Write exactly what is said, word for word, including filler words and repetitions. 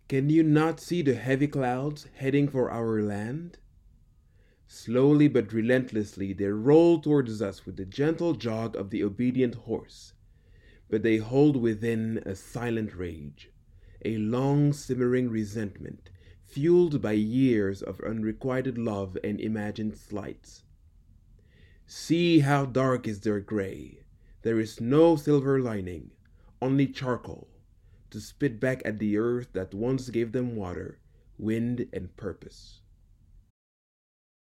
Can you not see the heavy clouds heading for our land? Slowly but relentlessly they roll towards us with the gentle jog of the obedient horse, but they hold within a silent rage, a long simmering resentment, fueled by years of unrequited love and imagined slights. See how dark is their gray. There is no silver lining, only charcoal, to spit back at the earth that once gave them water, wind, and purpose.